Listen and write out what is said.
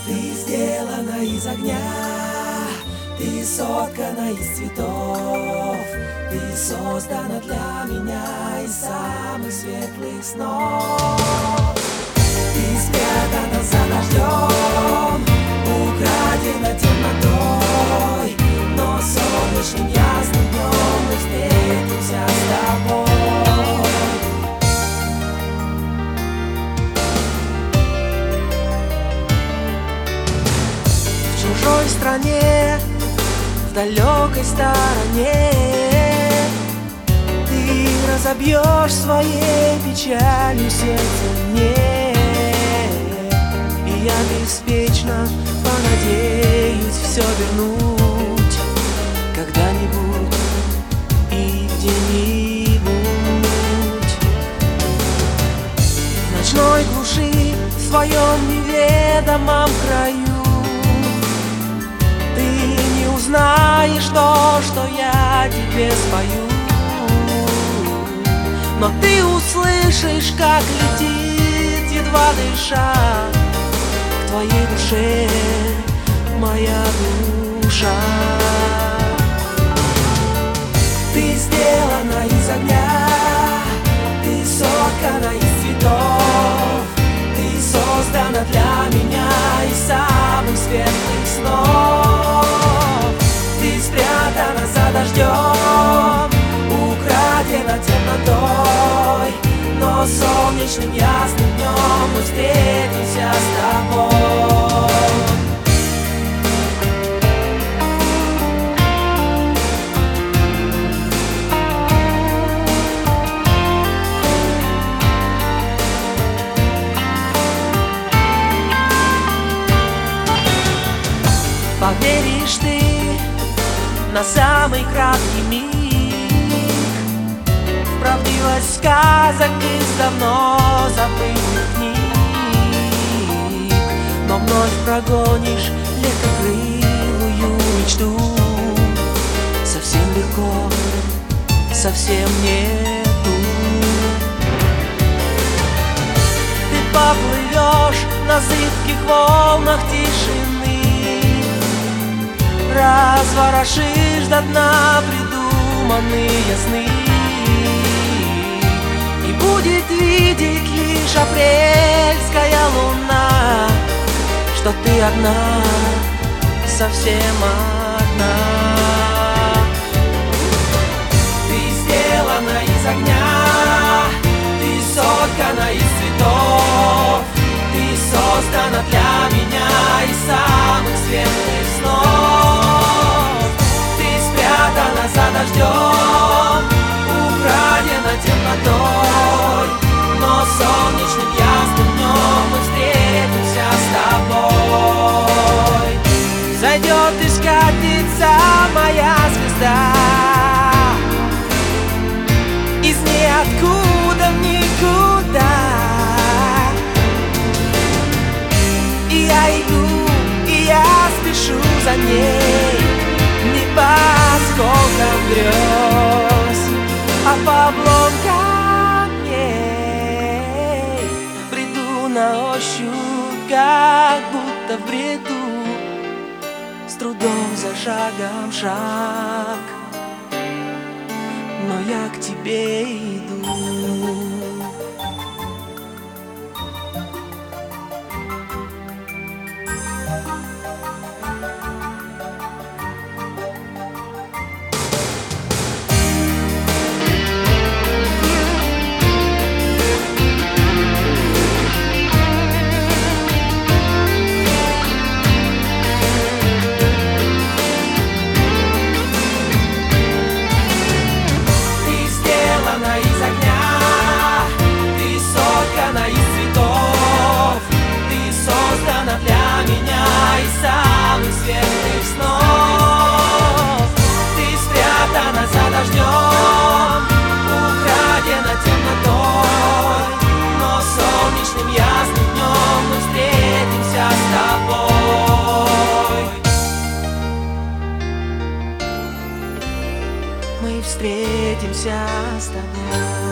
Ты сделана из огня, ты соткана из цветов, ты создана для меня из самых светлых снов. Ты спрятана за дождем, украдена темнотой, но солнечным ясным днем мы встретимся с тобой. В чужой стране, в далекой стороне, ты разобьешь своей печалью сердце мне. И я беспечно понадеюсь все вернуть когда-нибудь и где-нибудь. В ночной глуши, в своем неведомом краю ты не узнаешь то, что я тебе спою, но ты услышишь, как летит, едва дыша, к твоей душе моя душа. Ты сделана из огня, ты соткана из цветов, ты создана для меня из самых светлых снов. Ты спрятана за дождем, украдена темнотой, но солнечным ясным днем мы встретимся с тобой. Поверишь ты на самый краткий миг в правдивость сказок из давно забытых книг, но вновь прогонишь легкокрылую мечту. Совсем легко, совсем нету. Ты поплывешь на зыбких волнах тишины, разворошишь до дна придуманные сны, и будет видеть лишь апрельская луна, что ты одна, совсем одна. Ты сделана из огня, ты соткана из цветов, ты создана для меня из самых светлых снов. Ты спрятана за дождем, украдена темнотой, но солнечным ясным днем мы встретимся с тобой. Зайдет и скатится моя звезда из ниоткуда в никуда. И я иду, и я спешу за ней, не по осколкам грез, а по обломкам камней. Бреду на ощупь, как будто в бреду, с трудом за шагом шаг, но я к тебе иду. Мы встретимся с тобой.